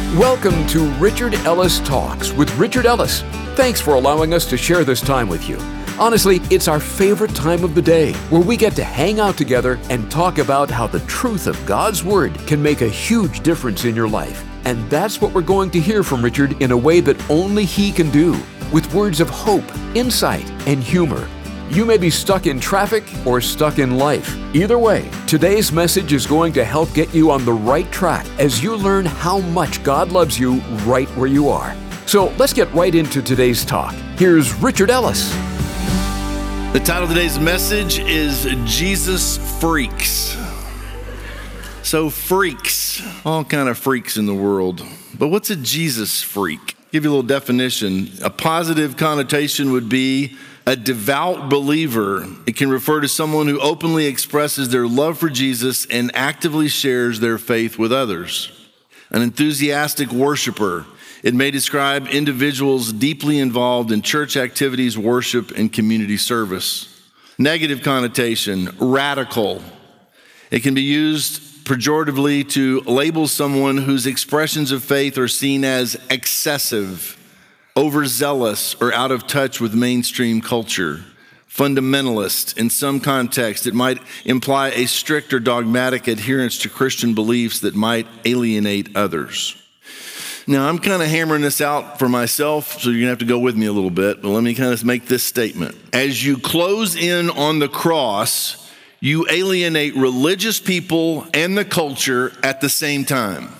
Welcome to Richard Ellis Talks with Richard Ellis. Thanks for allowing us to share this time with you. Honestly, it's our favorite time of the day where we get to hang out together and talk about how the truth of God's Word can make a huge difference in your life. And that's what we're going to hear from Richard in a way that only he can do, with words of hope, insight, and humor. You may be stuck in traffic or stuck in life. Either way, today's message is going to help get you on the right track as you learn how much God loves you right where you are. So let's get right into today's talk. Here's Richard Ellis. The title of today's message is Jesus Freaks. So freaks, all kind of freaks in the world. But what's a Jesus freak? Give you a little definition. A positive connotation would be a devout believer. It can refer to someone who openly expresses their love for Jesus and actively shares their faith with others. An enthusiastic worshiper. It may describe individuals deeply involved in church activities, worship, and community service. Negative connotation, radical. It can be used pejoratively to label someone whose expressions of faith are seen as excessive, overzealous, or out of touch with mainstream culture. Fundamentalist. In some context, it might imply a strict or dogmatic adherence to Christian beliefs that might alienate others. Now, I'm kind of hammering this out for myself, so you're going to have to go with me a little bit, but let me kind of make this statement. As you close in on the cross, you alienate religious people and the culture at the same time.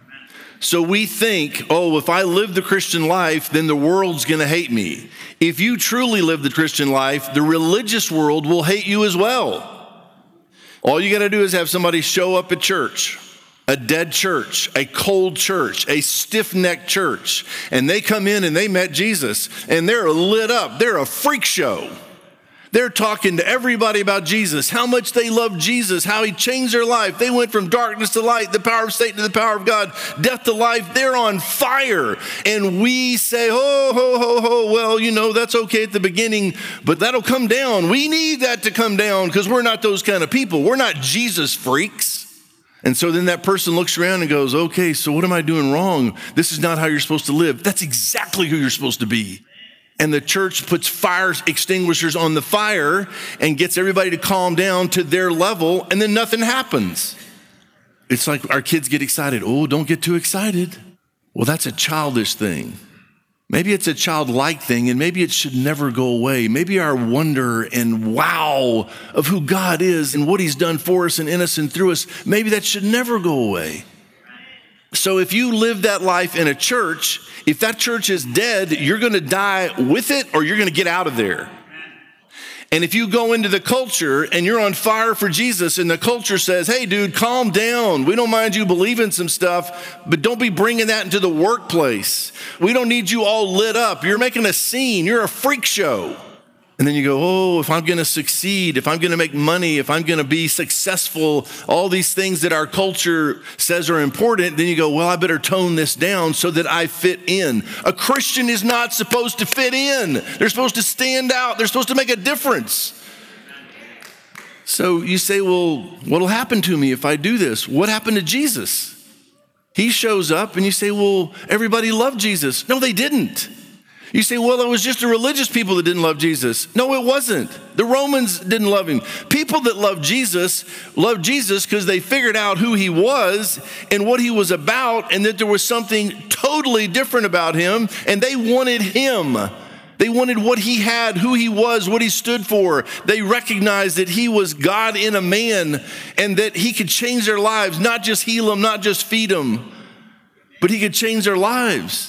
So we think, if I live the Christian life, then the world's going to hate me. If you truly live the Christian life, the religious world will hate you as well. All you got to do is have somebody show up at church, a dead church, a cold church, a stiff-necked church, and they come in and they met Jesus, and they're lit up. They're a freak show. They're talking to everybody about Jesus, how much they love Jesus, how he changed their life. They went from darkness to light, the power of Satan to the power of God, death to life. They're on fire. And we say, ho, ho, ho, ho, well, that's okay at the beginning, but that'll come down. We need that to come down because we're not those kind of people. We're not Jesus freaks. And so then that person looks around and goes, okay, so what am I doing wrong? This is not how you're supposed to live. That's exactly who you're supposed to be. And the church puts fire extinguishers on the fire and gets everybody to calm down to their level, and then nothing happens. It's like our kids get excited. Oh, don't get too excited. Well, that's a childish thing. Maybe it's a childlike thing, and maybe it should never go away. Maybe our wonder and wow of who God is and what he's done for us and in us and through us, maybe that should never go away. So if you live that life in a church, if that church is dead, you're going to die with it or you're going to get out of there. And if you go into the culture and you're on fire for Jesus and the culture says, hey, dude, calm down. We don't mind you believing some stuff, but don't be bringing that into the workplace. We don't need you all lit up. You're making a scene. You're a freak show. And then you go, if I'm going to succeed, if I'm going to make money, if I'm going to be successful, all these things that our culture says are important, then you go, I better tone this down so that I fit in. A Christian is not supposed to fit in. They're supposed to stand out. They're supposed to make a difference. So you say, what'll happen to me if I do this? What happened to Jesus? He shows up and you say, everybody loved Jesus. No, they didn't. You say, it was just the religious people that didn't love Jesus. No, it wasn't. The Romans didn't love him. People that loved Jesus because they figured out who he was and what he was about and that there was something totally different about him, and they wanted him. They wanted what he had, who he was, what he stood for. They recognized that he was God in a man and that he could change their lives, not just heal them, not just feed them, but he could change their lives.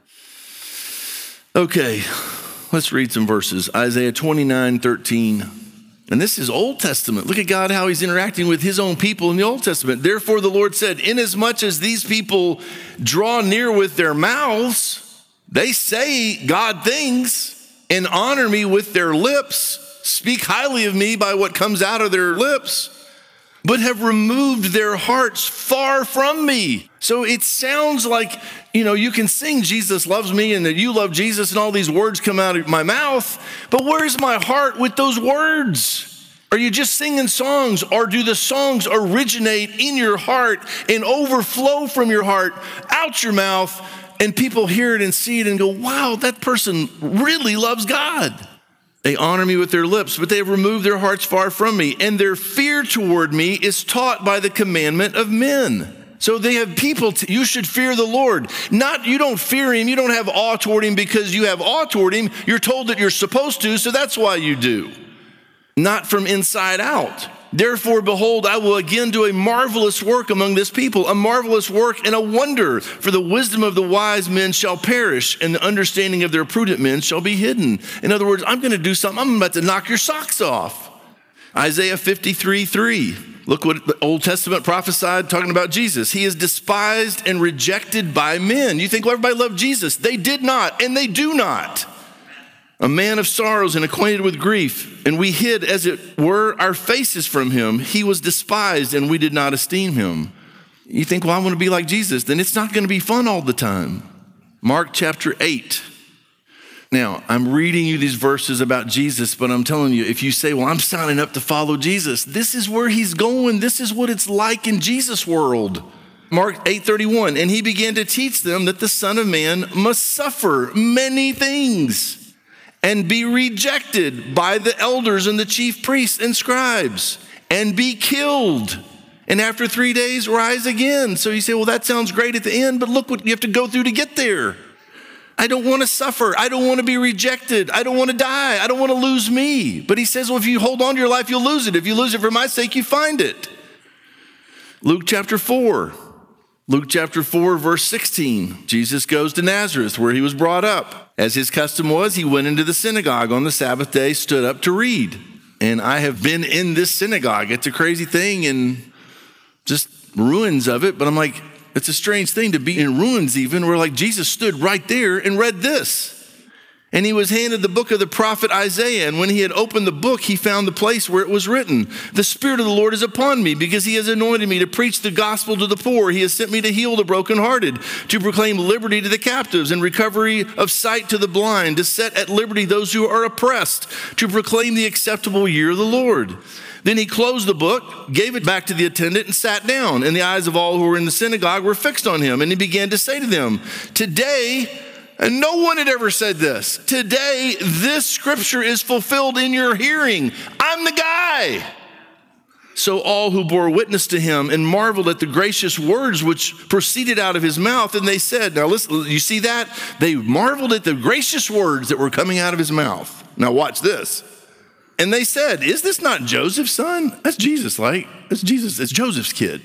Okay, let's read some verses. Isaiah 29:13. And this is Old Testament. Look at God, how he's interacting with his own people in the Old Testament. Therefore, the Lord said, inasmuch as these people draw near with their mouths, they say God things and honor me with their lips, speak highly of me by what comes out of their lips, but have removed their hearts far from me. So it sounds like, you can sing Jesus loves me and that you love Jesus and all these words come out of my mouth, but where's my heart with those words? Are you just singing songs, or do the songs originate in your heart and overflow from your heart out your mouth, and people hear it and see it and go, wow, that person really loves God? They honor me with their lips, but they have removed their hearts far from me, and their fear toward me is taught by the commandment of men. So they have people, you should fear the Lord. Not, you don't fear him, you don't have awe toward him because you have awe toward him. You're told that you're supposed to, so that's why you do. Not from inside out. Therefore, behold, I will again do a marvelous work among this people, a marvelous work and a wonder. For the wisdom of the wise men shall perish, and the understanding of their prudent men shall be hidden. In other words, I'm going to do something. I'm about to knock your socks off. Isaiah 53:3. Look what the Old Testament prophesied talking about Jesus. He is despised and rejected by men. You think, well, everybody loved Jesus. They did not, and they do not. A man of sorrows and acquainted with grief, and we hid, as it were, our faces from him. He was despised, and we did not esteem him. You think, well, I want to be like Jesus. Then it's not going to be fun all the time. Mark chapter 8. Now, I'm reading you these verses about Jesus, but I'm telling you, if you say, well, I'm signing up to follow Jesus, this is where he's going. This is what it's like in Jesus' world. Mark 8:31, and he began to teach them that the Son of Man must suffer many things and be rejected by the elders and the chief priests and scribes, and be killed, and after 3 days rise again. So you say, well, that sounds great at the end, but look what you have to go through to get there. I don't want to suffer. I don't want to be rejected. I don't want to die. I don't want to lose me. But he says, well, if you hold on to your life, you'll lose it. If you lose it for my sake, you find it. Luke chapter 4. Luke chapter 4, verse 16. Jesus goes to Nazareth, where he was brought up. As his custom was, he went into the synagogue on the Sabbath day, stood up to read. And I have been in this synagogue. It's a crazy thing and just ruins of it. But I'm like, it's a strange thing to be in ruins even, where like Jesus stood right there and read this. And he was handed the book of the prophet Isaiah. And when he had opened the book, he found the place where it was written, the Spirit of the Lord is upon me, because he has anointed me to preach the gospel to the poor. He has sent me to heal the brokenhearted, to proclaim liberty to the captives and recovery of sight to the blind, to set at liberty those who are oppressed, to proclaim the acceptable year of the Lord. Then he closed the book, gave it back to the attendant, and sat down. And the eyes of all who were in the synagogue were fixed on him. And he began to say to them, today, and no one had ever said this, today this scripture is fulfilled in your hearing. I'm the guy. So all who bore witness to him and marveled at the gracious words which proceeded out of his mouth, and they said, now listen, you see that? They marveled at the gracious words that were coming out of his mouth. Now watch this. And they said, is this not Joseph's son? That's Jesus, like, that's Jesus, it's Joseph's kid.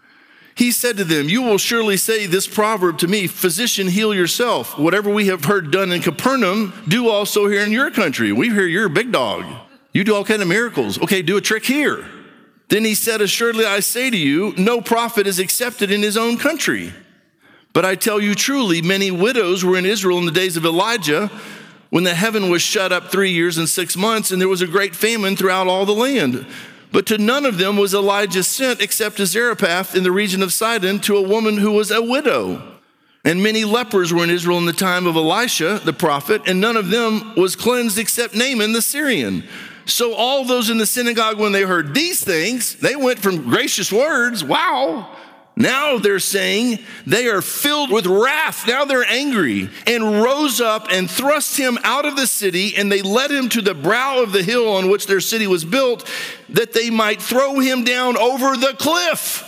He said to them, you will surely say this proverb to me, physician, heal yourself. Whatever we have heard done in Capernaum, do also here in your country. We hear you're a big dog. You do all kinds of miracles. Okay, do a trick here. Then he said, assuredly I say to you, no prophet is accepted in his own country. But I tell you truly, many widows were in Israel in the days of Elijah, when the heaven was shut up 3 years and 6 months, and there was a great famine throughout all the land. But to none of them was Elijah sent except to Zarephath in the region of Sidon, to a woman who was a widow. And many lepers were in Israel in the time of Elisha, the prophet, and none of them was cleansed except Naaman the Syrian. So all those in the synagogue, when they heard these things, they went from gracious words, wow. Now they're saying they are filled with wrath. Now they're angry, and rose up and thrust him out of the city, and they led him to the brow of the hill on which their city was built, that they might throw him down over the cliff.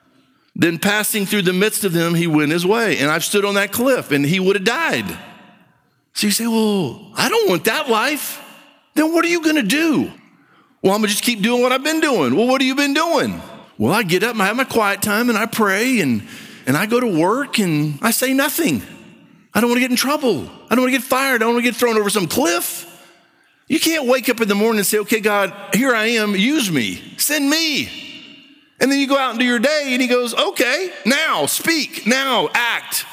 Then passing through the midst of them, he went his way. And I've stood on that cliff, and he would have died. So you say, well, I don't want that life. Then what are you going to do? Well, I'm going to just keep doing what I've been doing. Well, what have you been doing? Well, I get up and I have my quiet time and I pray and I go to work and I say nothing. I don't want to get in trouble. I don't want to get fired. I don't want to get thrown over some cliff. You can't wake up in the morning and say, okay, God, here I am. Use me. Send me. And then you go out and do your day and he goes, okay, now speak, now act.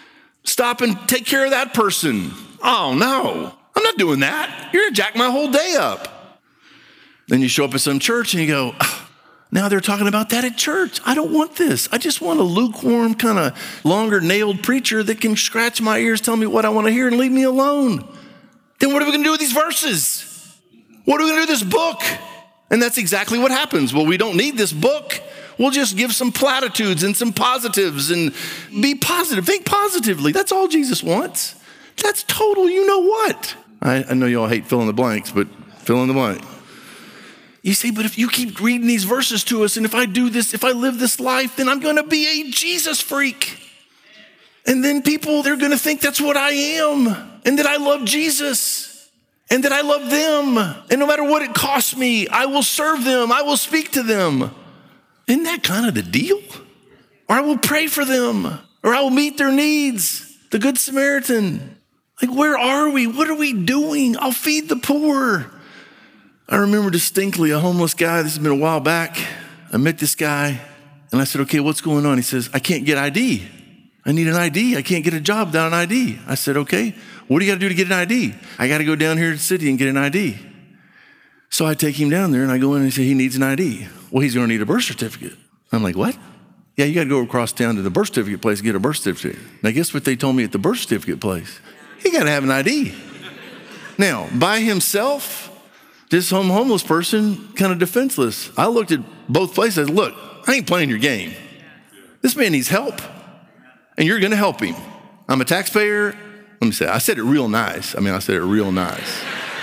Stop and take care of that person. Oh, no, I'm not doing that. You're going to jack my whole day up. Then you show up at some church and you go, now they're talking about that at church. I don't want this. I just want a lukewarm, kind of longer nailed preacher that can scratch my ears, tell me what I want to hear and leave me alone. Then what are we going to do with these verses? What are we going to do with this book? And that's exactly what happens. Well, we don't need this book. We'll just give some platitudes and some positives and be positive. Think positively. That's all Jesus wants. That's total you know what. I know y'all hate fill in the blanks, but fill in the blank. You say, but if you keep reading these verses to us, and if I do this, if I live this life, then I'm going to be a Jesus freak. And then people, they're going to think that's what I am, and that I love Jesus, and that I love them. And no matter what it costs me, I will serve them. I will speak to them. Isn't that kind of the deal? Or I will pray for them, or I will meet their needs. The Good Samaritan. Like, where are we? What are we doing? I'll feed the poor. I remember distinctly a homeless guy. This has been a while back. I met this guy, and I said, okay, what's going on? He says, I can't get ID. I need an ID. I can't get a job without an ID. I said, okay, what do you got to do to get an ID? I got to go down here to the city and get an ID. So I take him down there, and I go in and say, he needs an ID. Well, he's going to need a birth certificate. I'm like, what? Yeah, you got to go across town to the birth certificate place and get a birth certificate. Now, guess what they told me at the birth certificate place? He got to have an ID. Now, by himself, this homeless person, kind of defenseless. I looked at both places. I said, look, I ain't playing your game. This man needs help, and you're going to help him. I'm a taxpayer. Let me say, I said it real nice. I said it real nice.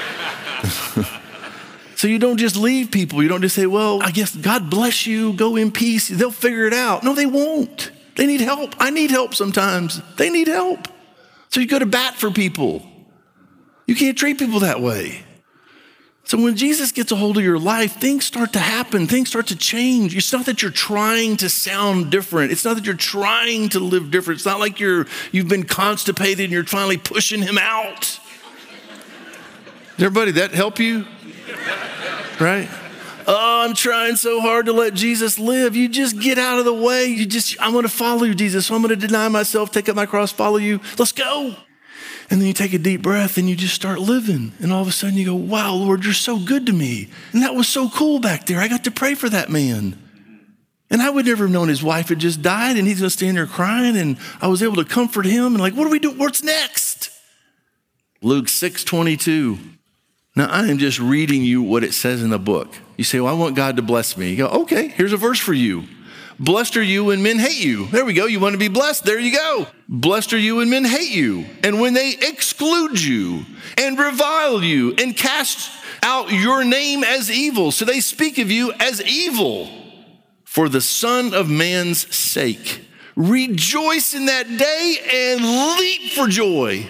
So you don't just leave people. You don't just say, well, I guess God bless you. Go in peace. They'll figure it out. No, they won't. They need help. I need help sometimes. They need help. So you go to bat for people. You can't treat people that way. So when Jesus gets a hold of your life, things start to happen. Things start to change. It's not that you're trying to sound different. It's not that you're trying to live different. It's not like you've been constipated and you're finally pushing him out. Everybody, that help you? Right? Oh, I'm trying so hard to let Jesus live. You just get out of the way. I'm going to follow you, Jesus. So I'm going to deny myself, take up my cross, follow you. Let's go. And then you take a deep breath and you just start living. And all of a sudden you go, wow, Lord, you're so good to me. And that was so cool back there. I got to pray for that man. And I would never have known his wife had just died and he's going to stand there crying. And I was able to comfort him. And like, what do we do? What's next? Luke 6:22. Now, I am just reading you what it says in the book. You say, well, I want God to bless me. You go, okay, here's a verse for you. Blessed are you when men hate you. There we go. You want to be blessed? There you go. Blessed are you when men hate you. And when they exclude you and revile you and cast out your name as evil. So they speak of you as evil for the Son of Man's sake. Rejoice in that day and leap for joy.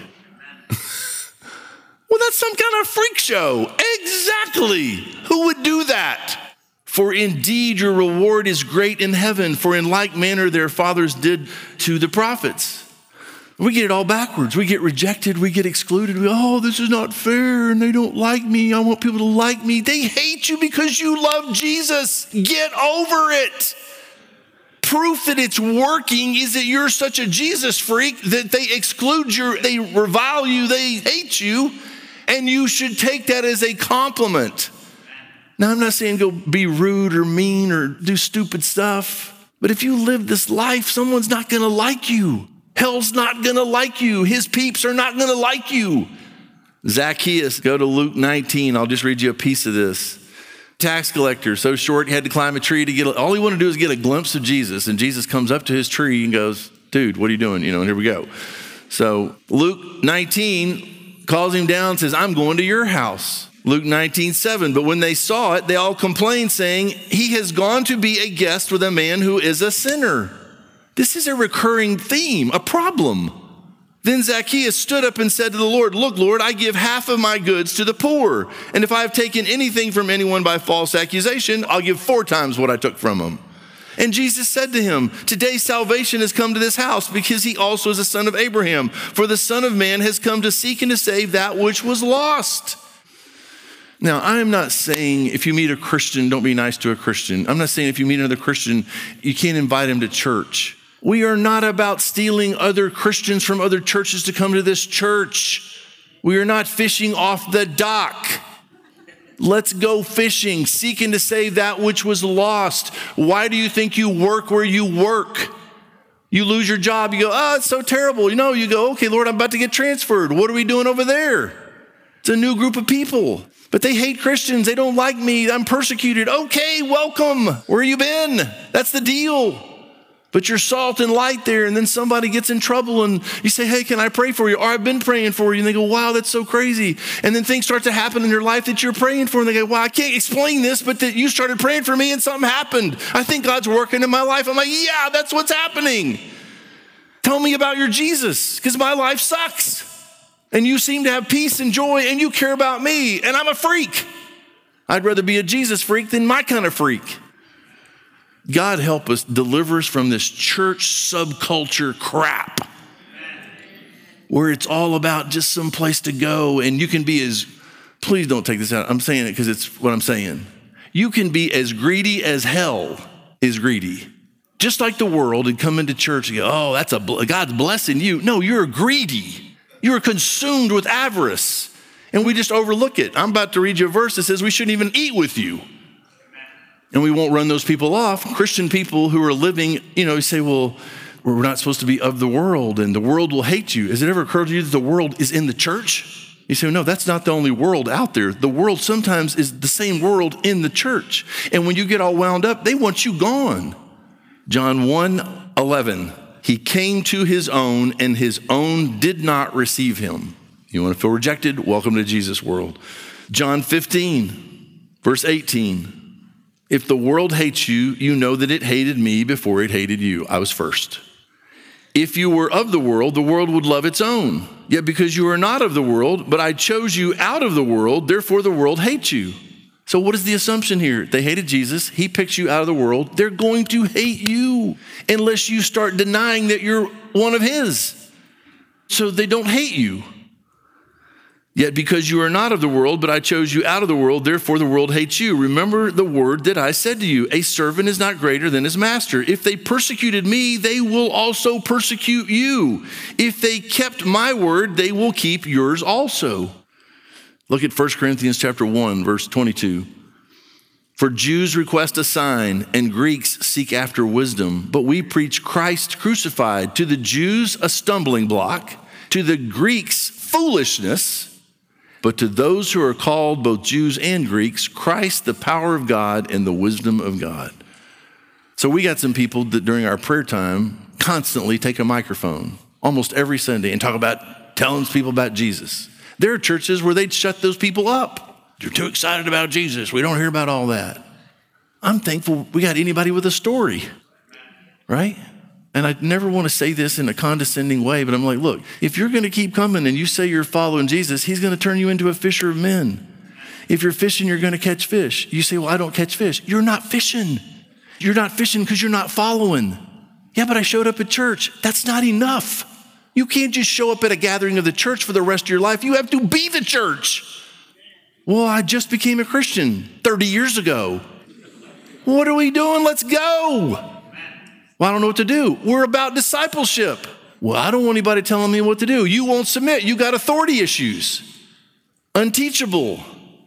Well, that's some kind of freak show. Exactly. Who would do that? For indeed your reward is great in heaven, for in like manner their fathers did to the prophets. We get it all backwards. We get rejected. We get excluded. Oh, this is not fair, and they don't like me. I want people to like me. They hate you because you love Jesus. Get over it. Proof that it's working is that you're such a Jesus freak that they exclude you, they revile you, they hate you, and you should take that as a compliment. Now, I'm not saying go be rude or mean or do stupid stuff, but if you live this life, someone's not going to like you. Hell's not going to like you. His peeps are not going to like you. Zacchaeus, go to Luke 19. I'll just read you a piece of this. Tax collector, so short, he had to climb a tree to get, all he wanted to do is get a glimpse of Jesus. And Jesus comes up to his tree and goes, dude, what are you doing? And here we go. So Luke 19 calls him down and says, I'm going to your house. Luke 19:7. But when they saw it, they all complained, saying, he has gone to be a guest with a man who is a sinner. This is a recurring theme, a problem. Then Zacchaeus stood up and said to the Lord, look, Lord, I give half of my goods to the poor. And if I have taken anything from anyone by false accusation, I'll give 4 times what I took from him. And Jesus said to him, today salvation has come to this house because he also is a son of Abraham. For the Son of Man has come to seek and to save that which was lost. Now, I am not saying if you meet a Christian, don't be nice to a Christian. I'm not saying if you meet another Christian, you can't invite him to church. We are not about stealing other Christians from other churches to come to this church. We are not fishing off the dock. Let's go fishing, seeking to save that which was lost. Why do you think you work where you work? You lose your job, you go, oh, it's so terrible. You go, okay, Lord, I'm about to get transferred. What are we doing over there? It's a new group of people. But they hate Christians. They don't like me. I'm persecuted. Okay, welcome. Where you been? That's the deal. But you're salt and light there, and then somebody gets in trouble and you say, hey, can I pray for you? Or I've been praying for you. And they go, wow, that's so crazy. And then things start to happen in your life that you're praying for. And they go, wow, I can't explain this, but that you started praying for me and something happened. I think God's working in my life. I'm like, yeah, that's what's happening. Tell me about your Jesus, because my life sucks. And you seem to have peace and joy, and you care about me, and I'm a freak. I'd rather be a Jesus freak than my kind of freak. God help us, deliver us from this church subculture crap where it's all about just some place to go, and you can be please don't take this out. I'm saying it because it's what I'm saying. You can be as greedy as hell is greedy. Just like the world and come into church and go, oh, God's blessing you. No, you're greedy. You're consumed with avarice, and we just overlook it. I'm about to read you a verse that says we shouldn't even eat with you. And we won't run those people off. Christian people who are living, you say, well, we're not supposed to be of the world, and the world will hate you. Has it ever occurred to you that the world is in the church? You say, well, no, that's not the only world out there. The world sometimes is the same world in the church. And when you get all wound up, they want you gone. John 1:11. He came to his own, and his own did not receive him. You want to feel rejected? Welcome to Jesus' world. John 15, verse 18. If the world hates you, you know that it hated me before it hated you. I was first. If you were of the world would love its own. Yet because you are not of the world, but I chose you out of the world, therefore the world hates you. So what is the assumption here? They hated Jesus. He picks you out of the world. They're going to hate you unless you start denying that you're one of his. So they don't hate you. Yet because you are not of the world, but I chose you out of the world, therefore the world hates you. Remember the word that I said to you, a servant is not greater than his master. If they persecuted me, they will also persecute you. If they kept my word, they will keep yours also. Look at 1 Corinthians chapter 1, verse 22. For Jews request a sign and Greeks seek after wisdom, but we preach Christ crucified. To the Jews, a stumbling block, to the Greeks, foolishness, but to those who are called, both Jews and Greeks, Christ, the power of God and the wisdom of God. So we got some people that during our prayer time constantly take a microphone almost every Sunday and talk about telling people about Jesus. There are churches where they'd shut those people up. You're too excited about Jesus. We don't hear about all that. I'm thankful we got anybody with a story, right? And I never want to say this in a condescending way, but I'm like, look, if you're going to keep coming and you say you're following Jesus, he's going to turn you into a fisher of men. If you're fishing, you're going to catch fish. You say, well, I don't catch fish. You're not fishing. You're not fishing because you're not following. Yeah, but I showed up at church. That's not enough. You can't just show up at a gathering of the church for the rest of your life. You have to be the church. Well, I just became a Christian 30 years ago. What are we doing? Let's go. Well, I don't know what to do. We're about discipleship. Well, I don't want anybody telling me what to do. You won't submit. You got authority issues. Unteachable.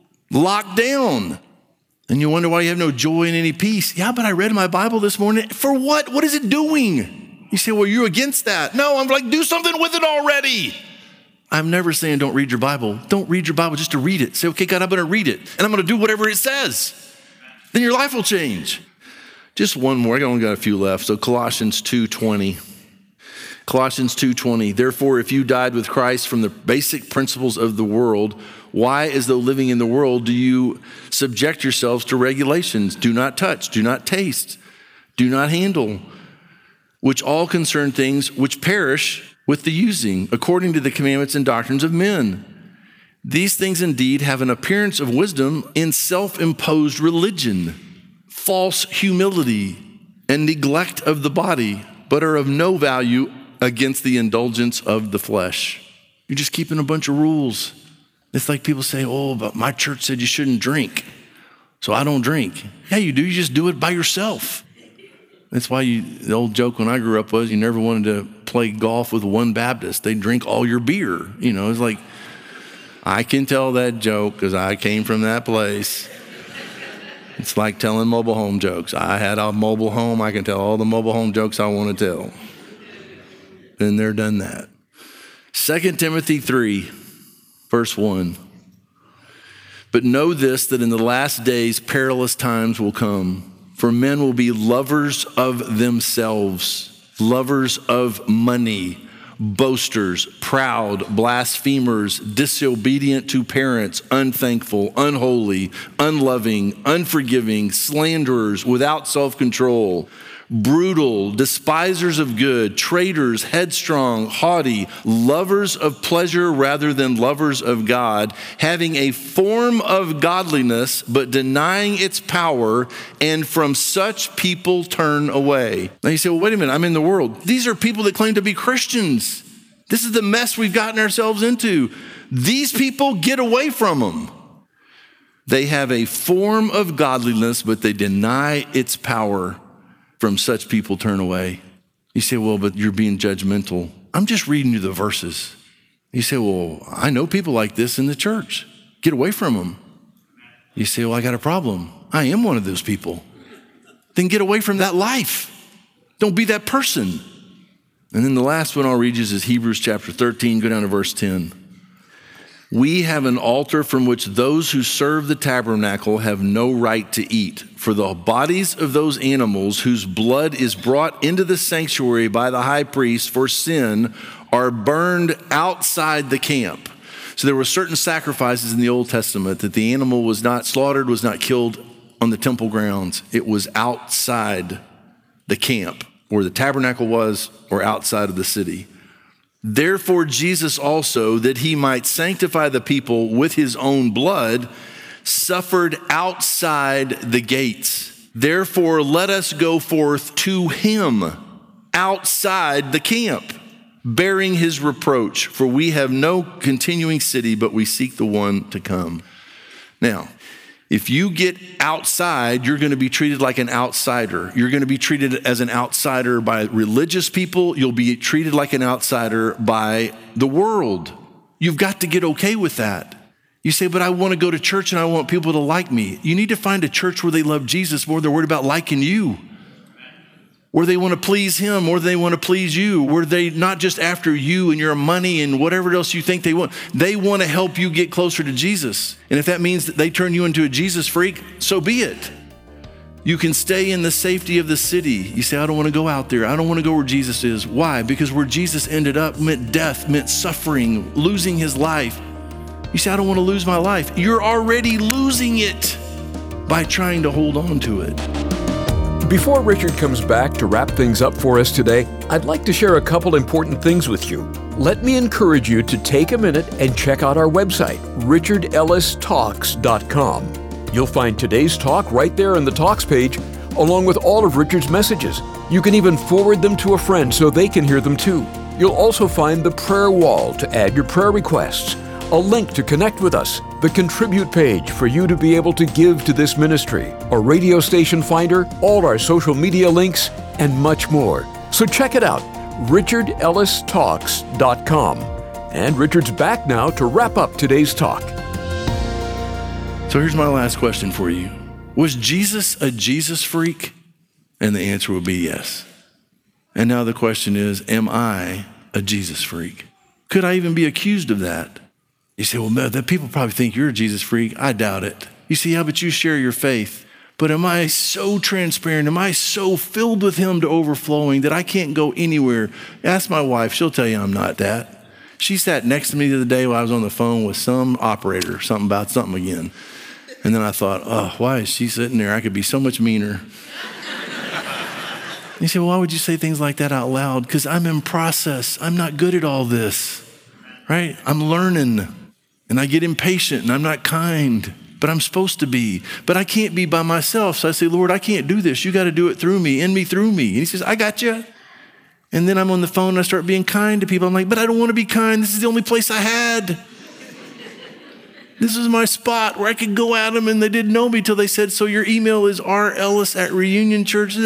Locked down. And you wonder why you have no joy and any peace. Yeah, but I read my Bible this morning. For what? What is it doing? You say, well, you're against that. No, I'm like, do something with it already. I'm never saying don't read your Bible. Don't read your Bible just to read it. Say, okay, God, I'm going to read it. And I'm going to do whatever it says. Then your life will change. Just one more. I only got a few left. So Colossians 2:20. Colossians 2:20. Therefore, if you died with Christ from the basic principles of the world, why, as though living in the world, do you subject yourselves to regulations? Do not touch, do not taste, do not handle, which all concern things which perish with the using, according to the commandments and doctrines of men. These things indeed have an appearance of wisdom in self-imposed religion, false humility, and neglect of the body, but are of no value against the indulgence of the flesh. You're just keeping a bunch of rules. It's like people say, oh, but my church said you shouldn't drink, so I don't drink. Yeah, you do. You just do it by yourself. That's why the old joke when I grew up was you never wanted to play golf with one Baptist. They drink all your beer. It's like, I can tell that joke because I came from that place. It's like telling mobile home jokes. I had a mobile home. I can tell all the mobile home jokes I want to tell. Been there, done that. 2 Timothy 3, verse 1. But know this, that in the last days, perilous times will come. For men will be lovers of themselves, lovers of money, boasters, proud, blasphemers, disobedient to parents, unthankful, unholy, unloving, unforgiving, slanderers, without self-control, brutal, despisers of good, traitors, headstrong, haughty, lovers of pleasure rather than lovers of God, having a form of godliness but denying its power, and from such people turn away. Now you say, well, wait a minute, I'm in the world. These are people that claim to be Christians. This is the mess we've gotten ourselves into. These people, get away from them. They have a form of godliness, but they deny its power. From such people turn away. You say, well, but you're being judgmental. I'm just reading you the verses. You say, well, I know people like this in the church. Get away from them. You say, well, I got a problem. I am one of those people. Then get away from that life. Don't be that person. And then the last one I'll read you is Hebrews chapter 13, go down to verse 10. We have an altar from which those who serve the tabernacle have no right to eat. For the bodies of those animals whose blood is brought into the sanctuary by the high priest for sin are burned outside the camp. So there were certain sacrifices in the Old Testament that the animal was not slaughtered, was not killed on the temple grounds. It was outside the camp, where the tabernacle was, or outside of the city. Therefore, Jesus also, that he might sanctify the people with his own blood, suffered outside the gates. Therefore, let us go forth to him outside the camp, bearing his reproach. For we have no continuing city, but we seek the one to come. Now, if you get outside, you're going to be treated like an outsider. You're going to be treated as an outsider by religious people. You'll be treated like an outsider by the world. You've got to get okay with that. You say, but I want to go to church and I want people to like me. You need to find a church where they love Jesus more than they're worried about liking you. Where they want to please him, or they want to please you, where they not just after you and your money and whatever else you think they want to help you get closer to Jesus. And if that means that they turn you into a Jesus freak, so be it. You can stay in the safety of the city. You say, I don't want to go out there. I don't want to go where Jesus is. Why? Because where Jesus ended up meant death, meant suffering, losing his life. You say, I don't want to lose my life. You're already losing it by trying to hold on to it. Before Richard comes back to wrap things up for us today, I'd like to share a couple important things with you. Let me encourage you to take a minute and check out our website, richardellistalks.com. You'll find today's talk right there in the Talks page, along with all of Richard's messages. You can even forward them to a friend so they can hear them too. You'll also find the prayer wall to add your prayer requests, a link to connect with us, the contribute page for you to be able to give to this ministry, a radio station finder, all our social media links, and much more. So check it out, richardellistalks.com. And Richard's back now to wrap up today's talk. So here's my last question for you. Was Jesus a Jesus freak? And the answer will be yes. And now the question is, am I a Jesus freak? Could I even be accused of that? You say, well, the people probably think you're a Jesus freak. I doubt it. You see, how about you share your faith? But am I so transparent? Am I so filled with him to overflowing that I can't go anywhere? Ask my wife. She'll tell you I'm not that. She sat next to me the other day while I was on the phone with some operator, something about something again. And then I thought, oh, why is she sitting there? I could be so much meaner. You say, well, why would you say things like that out loud? Because I'm in process. I'm not good at all this, right? I'm learning. And I get impatient and I'm not kind, but I'm supposed to be. But I can't be by myself. So I say, Lord, I can't do this. You got to do it through me, in me, through me. And he says, I got you. And then I'm on the phone and I start being kind to people. I'm like, but I don't want to be kind. This is the only place I had. This is my spot where I could go at them and they didn't know me till they said, so your email is rellis@reunionchurch.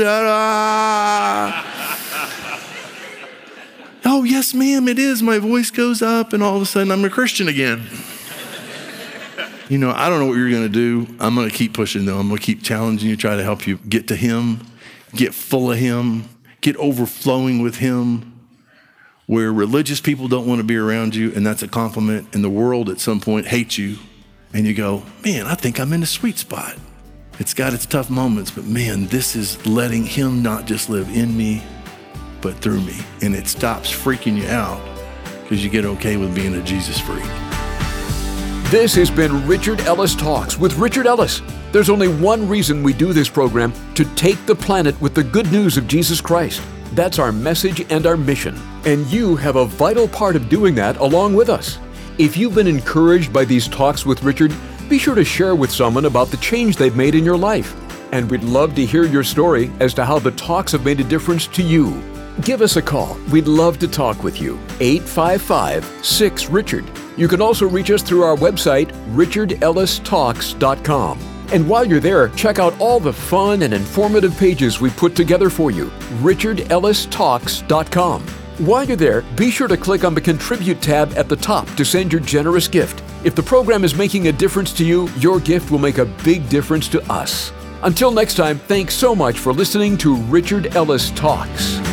Oh, yes, ma'am, it is. My voice goes up and all of a sudden I'm a Christian again. You know, I don't know what you're going to do. I'm going to keep pushing though. I'm going to keep challenging you, try to help you get to him, get full of him, get overflowing with him, where religious people don't want to be around you, and that's a compliment, and the world at some point hates you, and you go, man, I think I'm in a sweet spot. It's got its tough moments, but man, this is letting him not just live in me, but through me. And it stops freaking you out because you get okay with being a Jesus freak. This has been Richard Ellis Talks with Richard Ellis. There's only one reason we do this program: to take the planet with the good news of Jesus Christ. That's our message and our mission. And you have a vital part of doing that along with us. If you've been encouraged by these talks with Richard, be sure to share with someone about the change they've made in your life. And we'd love to hear your story as to how the talks have made a difference to you. Give us a call. We'd love to talk with you. 855-6-RICHARD. You can also reach us through our website, richardellistalks.com. And while you're there, check out all the fun and informative pages we put together for you, richardellistalks.com. While you're there, be sure to click on the Contribute tab at the top to send your generous gift. If the program is making a difference to you, your gift will make a big difference to us. Until next time, thanks so much for listening to Richard Ellis Talks.